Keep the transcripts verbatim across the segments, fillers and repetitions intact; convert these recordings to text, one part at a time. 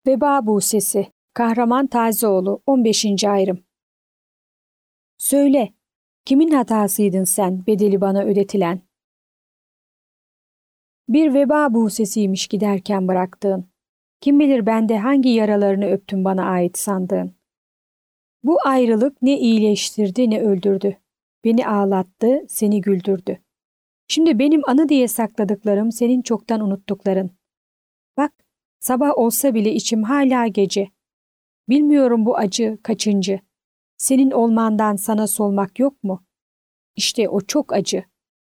Veba Buğsesi, Kahraman Tazioğlu, on beşinci ayrım. Söyle, kimin hatasıydın sen, bedeli bana ödetilen? Bir veba buğsesiymiş giderken bıraktığın. Kim bilir bende hangi yaralarını öptün bana ait sandığın. Bu ayrılık ne iyileştirdi ne öldürdü. Beni ağlattı, seni güldürdü. Şimdi benim anı diye sakladıklarım senin çoktan unuttukların. Bak, sabah olsa bile içim hala gece. Bilmiyorum bu acı kaçıncı. Senin olmandan sana solmak yok mu? İşte o çok acı.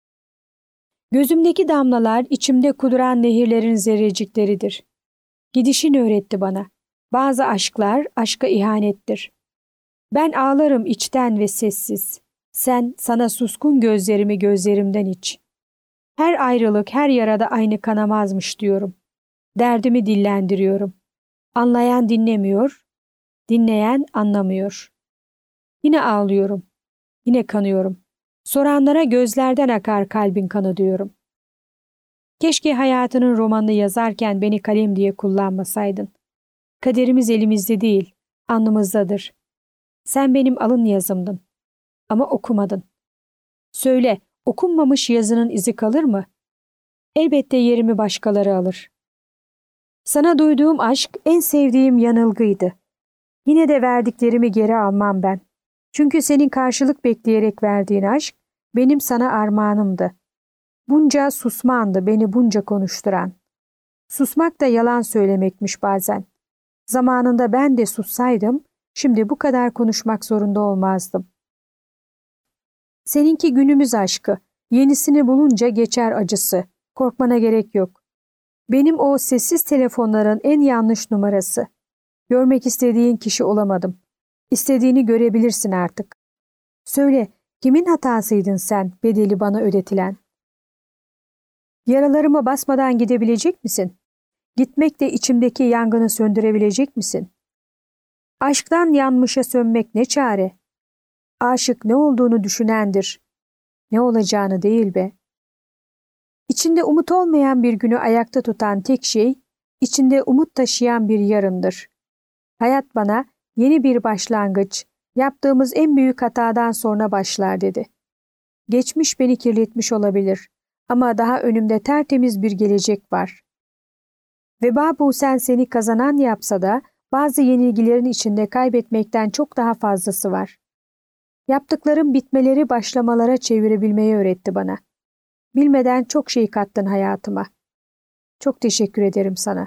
Gözümdeki damlalar içimde kuduran nehirlerin zerrecikleridir. Gidişin öğretti bana. Bazı aşklar aşka ihanettir. Ben ağlarım içten ve sessiz. Sen sana suskun gözlerimi gözlerimden iç. Her ayrılık her yarada aynı kanamazmış diyorum. Derdimi dillendiriyorum. Anlayan dinlemiyor, dinleyen anlamıyor. Yine ağlıyorum, yine kanıyorum. Soranlara gözlerden akar kalbin kanı diyorum. Keşke hayatının romanını yazarken beni kalem diye kullanmasaydın. Kaderimiz elimizde değil, alnımızdadır. Sen benim alın yazımdın. Ama okumadın. Söyle, okunmamış yazının izi kalır mı? Elbette yerimi başkaları alır. Sana duyduğum aşk en sevdiğim yanılgıydı. Yine de verdiklerimi geri almam ben. Çünkü senin karşılık bekleyerek verdiğin aşk benim sana armağanımdı. Bunca susmandı beni bunca konuşturan. Susmak da yalan söylemekmiş bazen. Zamanında ben de sussaydım, şimdi bu kadar konuşmak zorunda olmazdım. Seninki günümüz aşkı, yenisini bulunca geçer acısı. Korkmana gerek yok. Benim o sessiz telefonların en yanlış numarası. Görmek istediğin kişi olamadım. İstediğini görebilirsin artık. Söyle, kimin hatasıydın sen, bedeli bana ödetilen? Yaralarıma basmadan gidebilecek misin? Gitmekle içimdeki yangını söndürebilecek misin? Aşktan yanmışa sönmek ne çare? Aşık ne olduğunu düşünendir. Ne olacağını değil be. İçinde umut olmayan bir günü ayakta tutan tek şey, içinde umut taşıyan bir yarındır. Hayat bana yeni bir başlangıç, yaptığımız en büyük hatadan sonra başlar dedi. Geçmiş beni kirletmiş olabilir ama daha önümde tertemiz bir gelecek var. Veba Buğsen seni kazanan yapsa da bazı yenilgilerin içinde kaybetmekten çok daha fazlası var. Yaptıklarım bitmeleri başlamalara çevirebilmeyi öğretti bana. Bilmeden çok şey kattın hayatıma. Çok teşekkür ederim sana.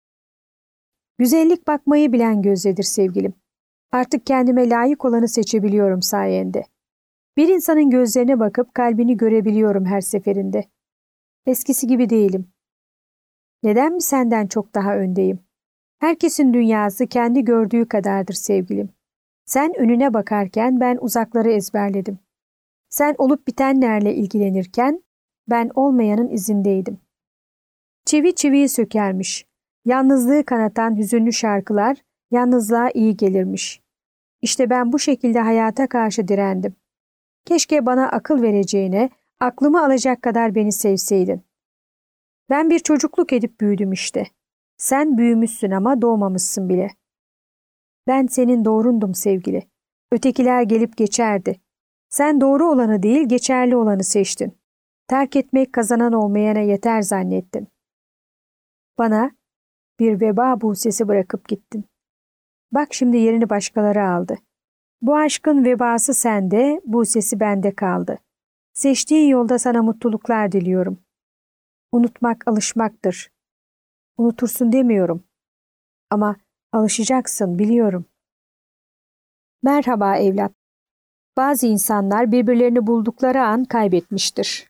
Güzellik bakmayı bilen gözledir sevgilim. Artık kendime layık olanı seçebiliyorum sayende. Bir insanın gözlerine bakıp kalbini görebiliyorum her seferinde. Eskisi gibi değilim. Neden mi senden çok daha öndeyim? Herkesin dünyası kendi gördüğü kadardır sevgilim. Sen önüne bakarken ben uzakları ezberledim. Sen olup bitenlerle ilgilenirken ben olmayanın izindeydim. Çivi çiviyi sökermiş. Yalnızlığı kanatan hüzünlü şarkılar yalnızlığa iyi gelirmiş. İşte ben bu şekilde hayata karşı direndim. Keşke bana akıl vereceğine, aklımı alacak kadar beni sevseydin. Ben bir çocukluk edip büyüdüm işte. Sen büyümüşsün ama doğmamışsın bile. Ben senin doğrundum sevgili. Ötekiler gelip geçerdi. Sen doğru olanı değil, geçerli olanı seçtin. Terk etmek kazanan olmayana yeter zannettin. Bana bir veba buğsesi bırakıp gittin. Bak şimdi yerini başkaları aldı. Bu aşkın vebası sende, buğsesi bende kaldı. Seçtiğin yolda sana mutluluklar diliyorum. Unutmak alışmaktır. Unutursun demiyorum. Ama alışacaksın biliyorum. Merhaba evlat. Bazı insanlar birbirlerini buldukları an kaybetmiştir.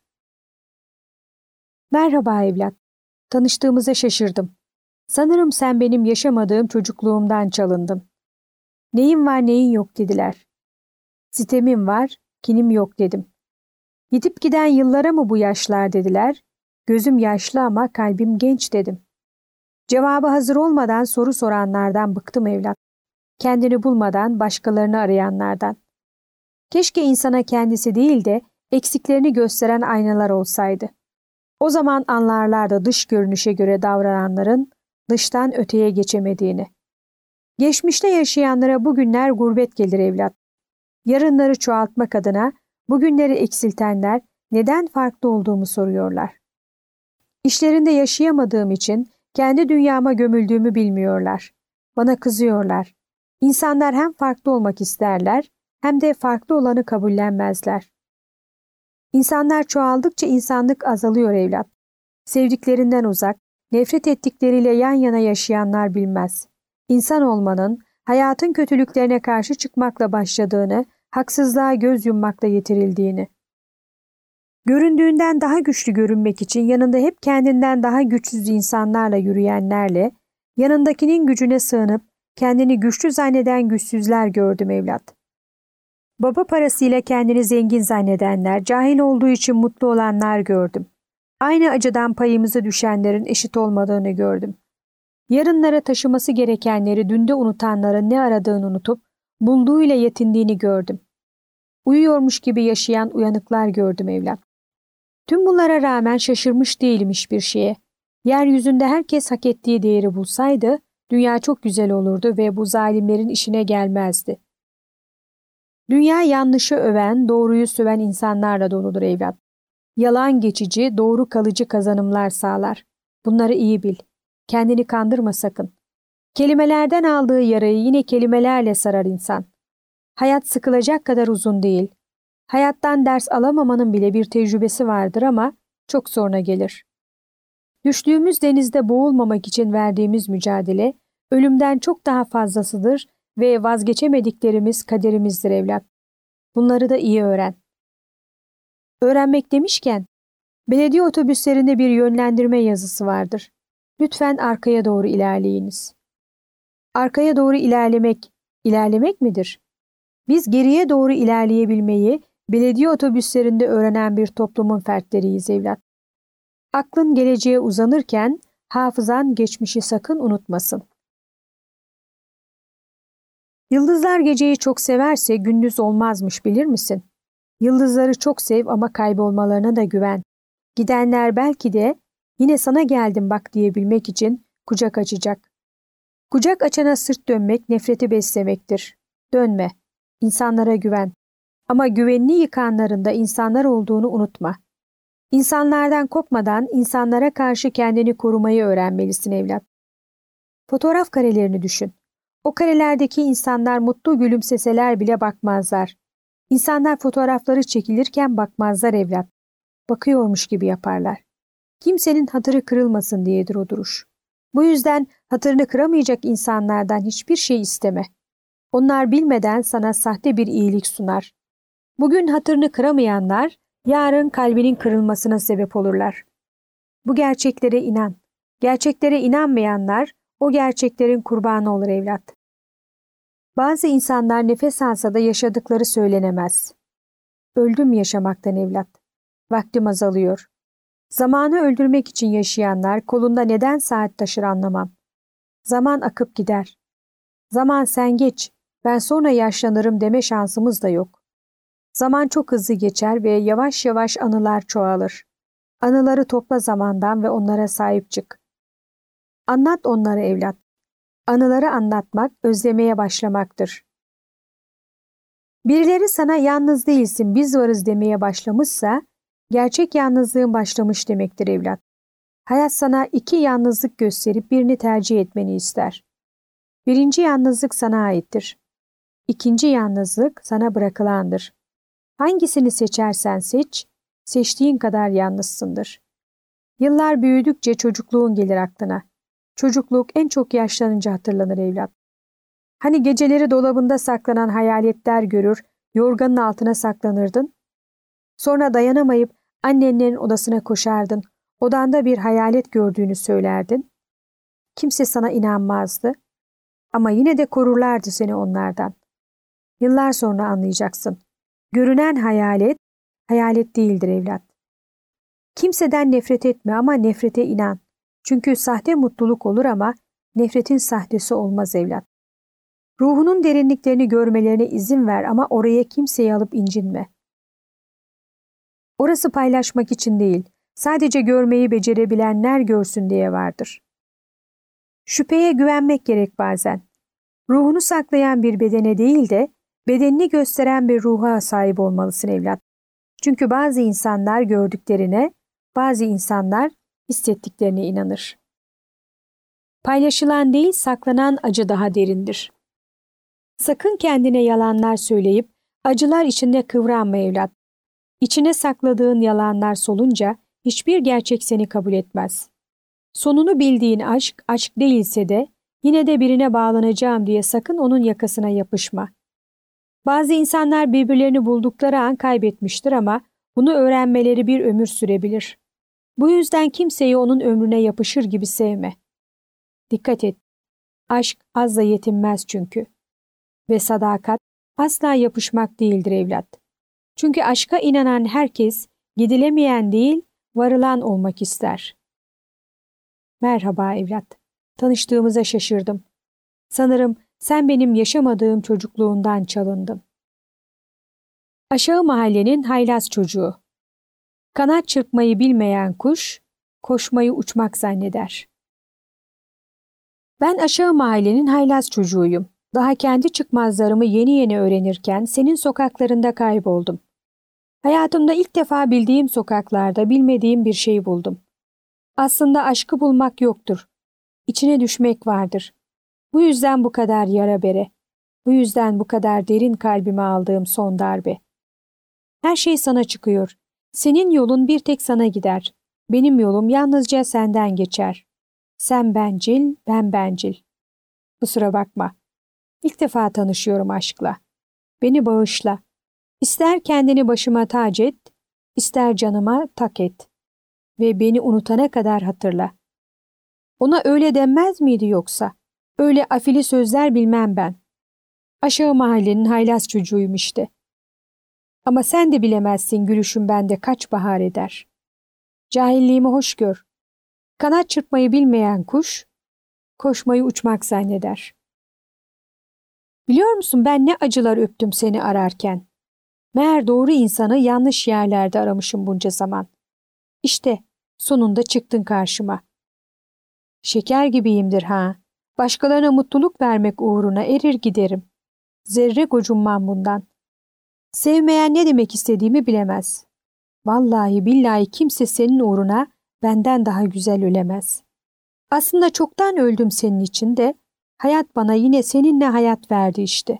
Merhaba evlat. Tanıştığımıza şaşırdım. Sanırım sen benim yaşamadığım çocukluğumdan çalındın. Neyin var neyin yok dediler. Sitemim var, kinim yok dedim. Gidip giden yıllara mı bu yaşlar dediler. Gözüm yaşlı ama kalbim genç dedim. Cevabı hazır olmadan soru soranlardan bıktım evlat. Kendini bulmadan başkalarını arayanlardan. Keşke insana kendisi değil de eksiklerini gösteren aynalar olsaydı. O zaman anlarlar da dış görünüşe göre davrananların dıştan öteye geçemediğini. Geçmişte yaşayanlara bugünler gurbet gelir evlat. Yarınları çoğaltmak adına bugünleri eksiltenler neden farklı olduğumu soruyorlar. İşlerinde yaşayamadığım için kendi dünyama gömüldüğümü bilmiyorlar. Bana kızıyorlar. İnsanlar hem farklı olmak isterler hem de farklı olanı kabullenmezler. İnsanlar çoğaldıkça insanlık azalıyor evlat. Sevdiklerinden uzak, nefret ettikleriyle yan yana yaşayanlar bilmez. İnsan olmanın, hayatın kötülüklerine karşı çıkmakla başladığını, haksızlığa göz yummakla yitirildiğini. Göründüğünden daha güçlü görünmek için yanında hep kendinden daha güçsüz insanlarla yürüyenlerle, yanındakinin gücüne sığınıp kendini güçlü zanneden güçsüzler gördüm evlat. Baba parasıyla kendini zengin zannedenler, cahil olduğu için mutlu olanlar gördüm. Aynı acıdan payımıza düşenlerin eşit olmadığını gördüm. Yarınlara taşıması gerekenleri dünde unutanların ne aradığını unutup bulduğuyla yetindiğini gördüm. Uyuyormuş gibi yaşayan uyanıklar gördüm evlat. Tüm bunlara rağmen şaşırmış değilim hiçbir şeye. Yeryüzünde herkes hak ettiği değeri bulsaydı, dünya çok güzel olurdu ve bu zalimlerin işine gelmezdi. Dünya yanlışı öven, doğruyu söven insanlarla doludur evlat. Yalan geçici, doğru kalıcı kazanımlar sağlar. Bunları iyi bil. Kendini kandırma sakın. Kelimelerden aldığı yarayı yine kelimelerle sarar insan. Hayat sıkılacak kadar uzun değil. Hayattan ders alamamanın bile bir tecrübesi vardır ama çok sonra gelir. Düştüğümüz denizde boğulmamak için verdiğimiz mücadele, ölümden çok daha fazlasıdır ve vazgeçemediklerimiz kaderimizdir evlat. Bunları da iyi öğren. Öğrenmek demişken, belediye otobüslerinde bir yönlendirme yazısı vardır. Lütfen arkaya doğru ilerleyiniz. Arkaya doğru ilerlemek, ilerlemek midir? Biz geriye doğru ilerleyebilmeyi belediye otobüslerinde öğrenen bir toplumun fertleriyiz evlat. Aklın geleceğe uzanırken hafızan geçmişi sakın unutmasın. Yıldızlar geceyi çok severse gündüz olmazmış bilir misin? Yıldızları çok sev ama kaybolmalarına da güven. Gidenler belki de yine sana geldim bak diyebilmek için kucak açacak. Kucak açana sırt dönmek nefreti beslemektir. Dönme. İnsanlara güven. Ama güvenini yıkanların da insanlar olduğunu unutma. İnsanlardan kopmadan insanlara karşı kendini korumayı öğrenmelisin evlat. Fotoğraf karelerini düşün. O karelerdeki insanlar mutlu gülümseseler bile bakmazlar. İnsanlar fotoğrafları çekilirken bakmazlar evlat. Bakıyormuş gibi yaparlar. Kimsenin hatırı kırılmasın diyedir o duruş. Bu yüzden hatırını kıramayacak insanlardan hiçbir şey isteme. Onlar bilmeden sana sahte bir iyilik sunar. Bugün hatırını kıramayanlar, yarın kalbinin kırılmasına sebep olurlar. Bu gerçeklere inan. Gerçeklere inanmayanlar, o gerçeklerin kurbanı olur evlat. Bazı insanlar nefes alsa da yaşadıkları söylenemez. Öldüm yaşamaktan evlat. Vaktim azalıyor. Zamanı öldürmek için yaşayanlar kolunda neden saat taşır anlamam. Zaman akıp gider. Zaman sen geç, ben sonra yaşlanırım deme şansımız da yok. Zaman çok hızlı geçer ve yavaş yavaş anılar çoğalır. Anıları topla zamandan ve onlara sahip çık. Anlat onlara evlat. Anıları anlatmak, özlemeye başlamaktır. Birileri sana yalnız değilsin, biz varız demeye başlamışsa, gerçek yalnızlığın başlamış demektir evlat. Hayat sana iki yalnızlık gösterip birini tercih etmeni ister. Birinci yalnızlık sana aittir. İkinci yalnızlık sana bırakılandır. Hangisini seçersen seç, seçtiğin kadar yalnızsındır. Yıllar büyüdükçe çocukluğun gelir aklına. Çocukluk en çok yaşlanınca hatırlanır evlat. Hani geceleri dolabında saklanan hayaletler görür, yorganın altına saklanırdın. Sonra dayanamayıp annenlerin odasına koşardın, odanda bir hayalet gördüğünü söylerdin. Kimse sana inanmazdı. Ama yine de korurlardı seni onlardan. Yıllar sonra anlayacaksın. Görünen hayalet, hayalet değildir evlat. Kimseden nefret etme ama nefrete inan. Çünkü sahte mutluluk olur ama nefretin sahtesi olmaz evlat. Ruhunun derinliklerini görmelerine izin ver ama oraya kimseyi alıp incinme. Orası paylaşmak için değil, sadece görmeyi becerebilenler görsün diye vardır. Şüpheye güvenmek gerek bazen. Ruhunu saklayan bir bedene değil de bedenini gösteren bir ruha sahip olmalısın evlat. Çünkü bazı insanlar gördüklerine, bazı insanlar hissettiklerine inanır. Paylaşılan değil, saklanan acı daha derindir. Sakın kendine yalanlar söyleyip acılar içinde kıvranma evlat. İçine sakladığın yalanlar solunca hiçbir gerçek seni kabul etmez. Sonunu bildiğin aşk, aşk değilse de yine de birine bağlanacağım diye sakın onun yakasına yapışma. Bazı insanlar birbirlerini buldukları an kaybetmiştir ama bunu öğrenmeleri bir ömür sürebilir. Bu yüzden kimseyi onun ömrüne yapışır gibi sevme. Dikkat et. Aşk azla yetinmez çünkü. Ve sadakat asla yapışmak değildir evlat. Çünkü aşka inanan herkes gidilemeyen değil, varılan olmak ister. Merhaba evlat. Tanıştığımıza şaşırdım. Sanırım sen benim yaşamadığım çocukluğundan çalındın. Aşağı mahallenin haylaz çocuğu. Kanat çırpmayı bilmeyen kuş, koşmayı uçmak zanneder. Ben aşağı mahallenin haylaz çocuğuyum. Daha kendi çıkmazlarımı yeni yeni öğrenirken senin sokaklarında kayboldum. Hayatımda ilk defa bildiğim sokaklarda bilmediğim bir şey buldum. Aslında aşkı bulmak yoktur. İçine düşmek vardır. Bu yüzden bu kadar yara bere. Bu yüzden bu kadar derin kalbime aldığım son darbe. Her şey sana çıkıyor. Senin yolun bir tek sana gider. Benim yolum yalnızca senden geçer. Sen bencil, ben bencil. Kusura bakma. İlk defa tanışıyorum aşkla. Beni bağışla. İster kendini başıma tac et, ister canıma tak et. Ve beni unutana kadar hatırla. Ona öyle denmez miydi yoksa? Öyle afili sözler bilmem ben. Aşağı mahallenin haylaz çocuğuyum işte. Ama sen de bilemezsin gülüşüm bende kaç bahar eder. Cahilliğimi hoş gör. Kanat çırpmayı bilmeyen kuş, koşmayı uçmak zanneder. Biliyor musun ben ne acılar öptüm seni ararken. Meğer doğru insanı yanlış yerlerde aramışım bunca zaman. İşte sonunda çıktın karşıma. Şeker gibiyimdir ha. Başkalarına mutluluk vermek uğruna erir giderim. Zerre gocunmam bundan. Sevmeyen ne demek istediğimi bilemez. Vallahi billahi kimse senin uğruna benden daha güzel ölemez. Aslında çoktan öldüm senin için de hayat bana yine seninle hayat verdi işte.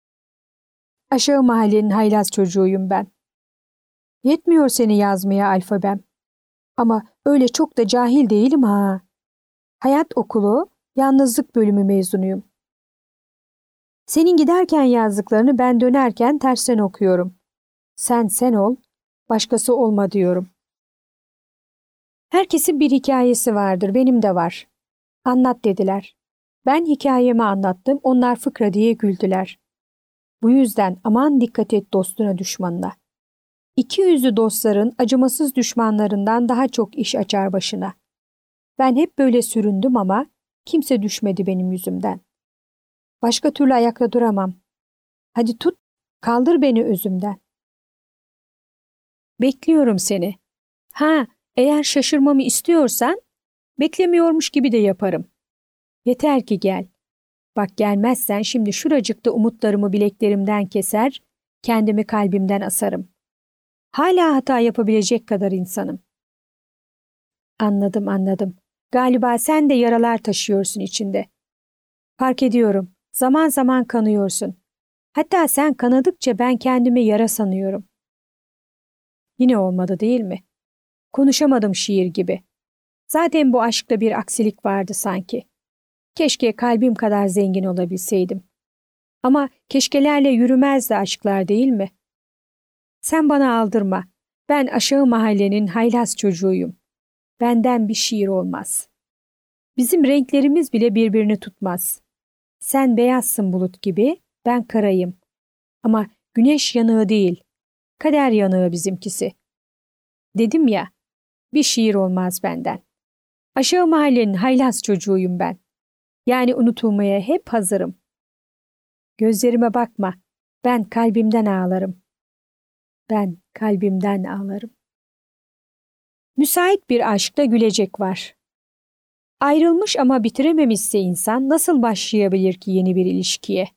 Aşağı mahallenin haylaz çocuğuyum ben. Yetmiyor seni yazmaya alfabem. Ama öyle çok da cahil değilim ha. Hayat okulu, yalnızlık bölümü mezunuyum. Senin giderken yazdıklarını ben dönerken tersten okuyorum. Sen sen ol, başkası olma diyorum. Herkesin bir hikayesi vardır, benim de var. Anlat dediler. Ben hikayemi anlattım, onlar fıkra diye güldüler. Bu yüzden aman dikkat et dostuna düşmanına. İki yüzlü dostların acımasız düşmanlarından daha çok iş açar başına. Ben hep böyle süründüm ama kimse düşmedi benim yüzümden. Başka türlü ayakta duramam. Hadi tut, kaldır beni özümden. Bekliyorum seni. Ha, eğer şaşırmamı istiyorsan, beklemiyormuş gibi de yaparım. Yeter ki gel. Bak gelmezsen şimdi şuracıkta umutlarımı bileklerimden keser, kendimi kalbimden asarım. Hala hata yapabilecek kadar insanım. Anladım, anladım. Galiba sen de yaralar taşıyorsun içinde. Fark ediyorum. Zaman zaman kanıyorsun. Hatta sen kanadıkça ben kendimi yara sanıyorum. Yine olmadı değil mi? Konuşamadım şiir gibi. Zaten bu aşkta bir aksilik vardı sanki. Keşke kalbim kadar zengin olabilseydim. Ama keşkelerle yürümezdi aşklar değil mi? Sen bana aldırma. Ben aşağı mahallenin haylaz çocuğuyum. Benden bir şiir olmaz. Bizim renklerimiz bile birbirini tutmaz. Sen beyazsın bulut gibi, ben karayım. Ama güneş yanığı değil, kader yanığı bizimkisi. Dedim ya, bir şiir olmaz benden. Aşağı mahallenin haylaz çocuğuyum ben. Yani unutulmaya hep hazırım. Gözlerime bakma, ben kalbimden ağlarım. Ben kalbimden ağlarım. Müsait bir aşkta gülecek var. Ayrılmış ama bitirememişse insan nasıl başlayabilir ki yeni bir ilişkiye?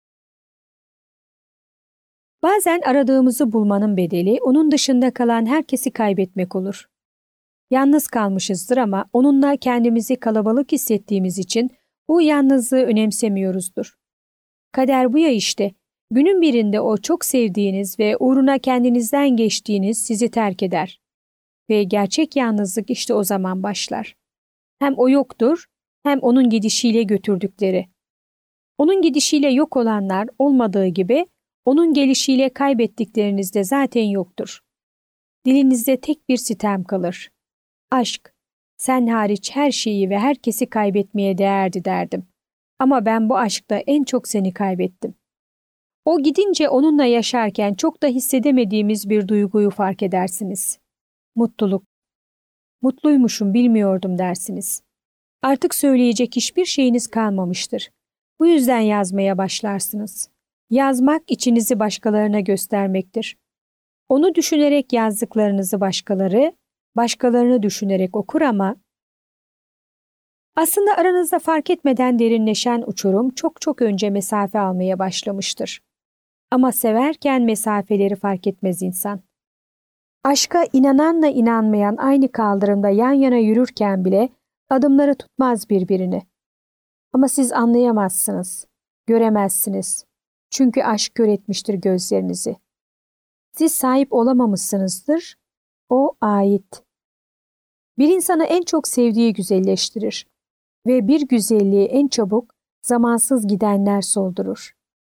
Bazen aradığımızı bulmanın bedeli onun dışında kalan herkesi kaybetmek olur. Yalnız kalmışızdır ama onunla kendimizi kalabalık hissettiğimiz için bu yalnızlığı önemsemiyoruzdur. Kader bu ya işte. Günün birinde o çok sevdiğiniz ve uğruna kendinizden geçtiğiniz sizi terk eder. Ve gerçek yalnızlık işte o zaman başlar. Hem o yoktur, hem onun gidişiyle götürdükleri. Onun gidişiyle yok olanlar olmadığı gibi, onun gelişiyle kaybettikleriniz de zaten yoktur. Dilinizde tek bir sitem kalır. Aşk, sen hariç her şeyi ve herkesi kaybetmeye değerdi derdim. Ama ben bu aşkta en çok seni kaybettim. O gidince onunla yaşarken çok da hissedemediğimiz bir duyguyu fark edersiniz. Mutluluk. Mutluymuşum, bilmiyordum dersiniz. Artık söyleyecek hiçbir şeyiniz kalmamıştır. Bu yüzden yazmaya başlarsınız. Yazmak içinizi başkalarına göstermektir. Onu düşünerek yazdıklarınızı başkaları, başkalarını düşünerek okur ama aslında aranızda fark etmeden derinleşen uçurum çok çok önce mesafe almaya başlamıştır. Ama severken mesafeleri fark etmez insan. Aşka inananla inanmayan aynı kaldırımda yan yana yürürken bile adımları tutmaz birbirini. Ama siz anlayamazsınız, göremezsiniz. Çünkü aşk kör etmiştir gözlerinizi. Siz sahip olamamışsınızdır, o ait. Bir insanı en çok sevdiği güzelleştirir ve bir güzelliği en çabuk, zamansız gidenler soldurur.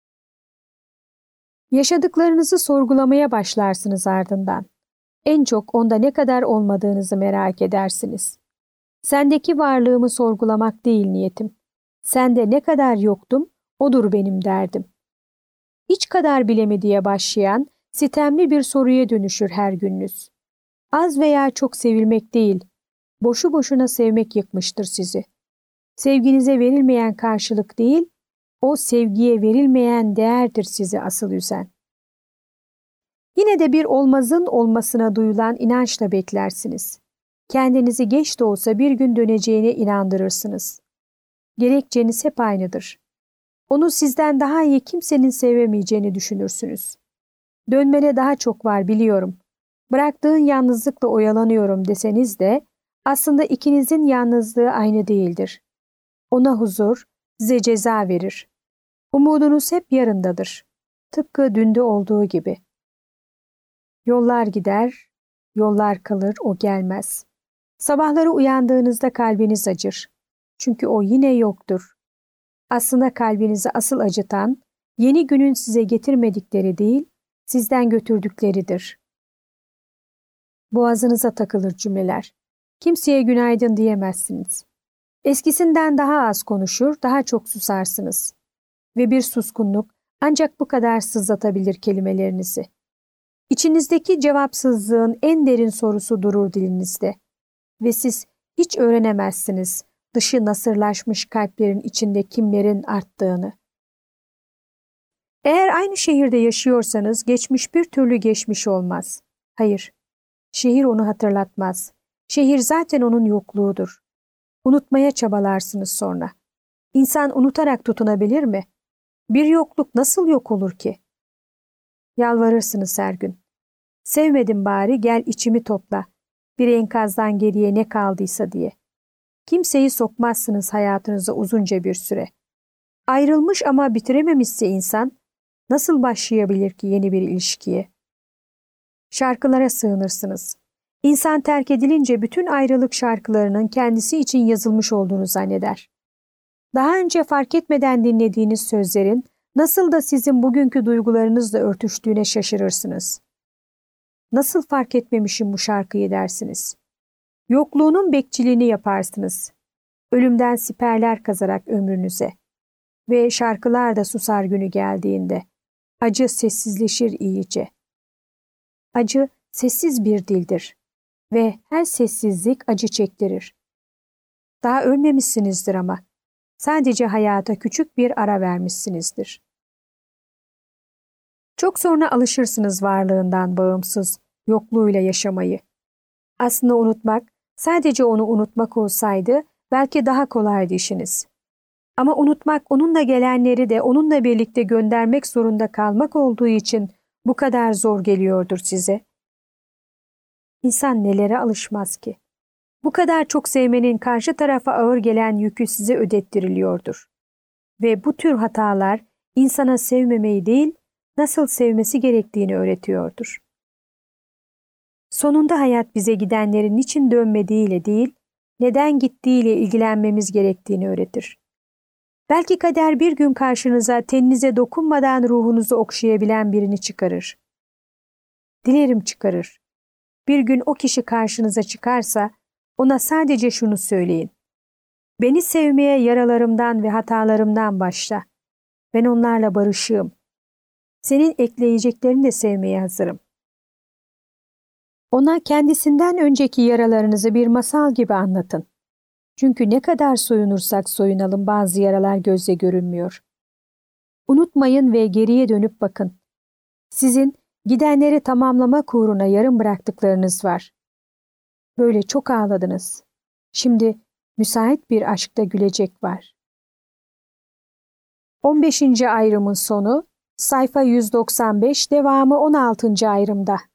Yaşadıklarınızı sorgulamaya başlarsınız ardından. En çok onda ne kadar olmadığınızı merak edersiniz. Sendeki varlığımı sorgulamak değil niyetim. Sende ne kadar yoktum, odur benim derdim. Hiç kadar bile mi diye başlayan, sitemli bir soruya dönüşür her gününüz. Az veya çok sevilmek değil, boşu boşuna sevmek yıkmıştır sizi. Sevginize verilmeyen karşılık değil, o sevgiye verilmeyen değerdir sizi asıl üzen. Yine de bir olmazın olmasına duyulan inançla beklersiniz. Kendinizi geç de olsa bir gün döneceğine inandırırsınız. Gerekçeniz hep aynıdır. Onu sizden daha iyi kimsenin sevemeyeceğini düşünürsünüz. Dönmene daha çok var biliyorum. Bıraktığın yalnızlıkla oyalanıyorum deseniz de aslında ikinizin yalnızlığı aynı değildir. Ona huzur, size ceza verir. Umudunuz hep yarındadır. Tıpkı dünde olduğu gibi. Yollar gider, yollar kalır, o gelmez. Sabahları uyandığınızda kalbiniz acır. Çünkü o yine yoktur. Aslında kalbinizi asıl acıtan, yeni günün size getirmedikleri değil, sizden götürdükleridir. Boğazınıza takılır cümleler. Kimseye günaydın diyemezsiniz. Eskisinden daha az konuşur, daha çok susarsınız. Ve bir suskunluk ancak bu kadar sızlatabilir kelimelerinizi. İçinizdeki cevapsızlığın en derin sorusu durur dilinizde. Ve siz hiç öğrenemezsiniz dışı nasırlaşmış kalplerin içinde kimlerin arttığını. Eğer aynı şehirde yaşıyorsanız geçmiş bir türlü geçmiş olmaz. Hayır, şehir onu hatırlatmaz. Şehir zaten onun yokluğudur. Unutmaya çabalarsınız sonra. İnsan unutarak tutunabilir mi? Bir yokluk nasıl yok olur ki? Yalvarırsınız her gün. Sevmedim bari gel içimi topla. Bir enkazdan geriye ne kaldıysa diye. Kimseyi sokmazsınız hayatınıza uzunca bir süre. Ayrılmış ama bitirememişse insan nasıl başlayabilir ki yeni bir ilişkiye? Şarkılara sığınırsınız. İnsan terk edilince bütün ayrılık şarkılarının kendisi için yazılmış olduğunu zanneder. Daha önce fark etmeden dinlediğiniz sözlerin nasıl da sizin bugünkü duygularınızla örtüştüğüne şaşırırsınız. Nasıl fark etmemişim bu şarkıyı dersiniz. Yokluğunun bekçiliğini yaparsınız. Ölümden siperler kazarak ömrünüze. Ve şarkılar da susar günü geldiğinde. Acı sessizleşir iyice. Acı sessiz bir dildir. Ve her sessizlik acı çektirir. Daha ölmemişsinizdir ama. Sadece hayata küçük bir ara vermişsinizdir. Çok sonra alışırsınız varlığından bağımsız, yokluğuyla yaşamayı. Aslında unutmak, sadece onu unutmak olsaydı, Belki daha kolaydı işiniz. Ama unutmak onunla gelenleri de onunla birlikte göndermek zorunda kalmak olduğu için bu kadar zor geliyordur size. İnsan nelere alışmaz ki? Bu kadar çok sevmenin karşı tarafa ağır gelen yükü size ödettiriliyordur. Ve bu tür hatalar insana sevmemeyi değil, nasıl sevmesi gerektiğini öğretiyordur. Sonunda hayat bize gidenlerin niçin dönmediğiyle değil, neden gittiğiyle ilgilenmemiz gerektiğini öğretir. Belki kader bir gün karşınıza teninize dokunmadan ruhunuzu okşayabilen birini çıkarır. Dilerim çıkarır. Bir gün o kişi karşınıza çıkarsa ona sadece şunu söyleyin. Beni sevmeye yaralarımdan ve hatalarımdan başla. Ben onlarla barışığım. Senin ekleyeceklerini de sevmeye hazırım. Ona kendisinden önceki yaralarınızı bir masal gibi anlatın. Çünkü ne kadar soyunursak soyunalım bazı yaralar gözle görünmüyor. Unutmayın ve geriye dönüp bakın. Sizin gidenleri tamamlamak uğruna yarım bıraktıklarınız var. Böyle çok ağladınız. Şimdi müsait bir aşkta gülecek var. on beşinci ayrımın sonu, sayfa yüz doksan beş, devamı on altıncı ayrımda.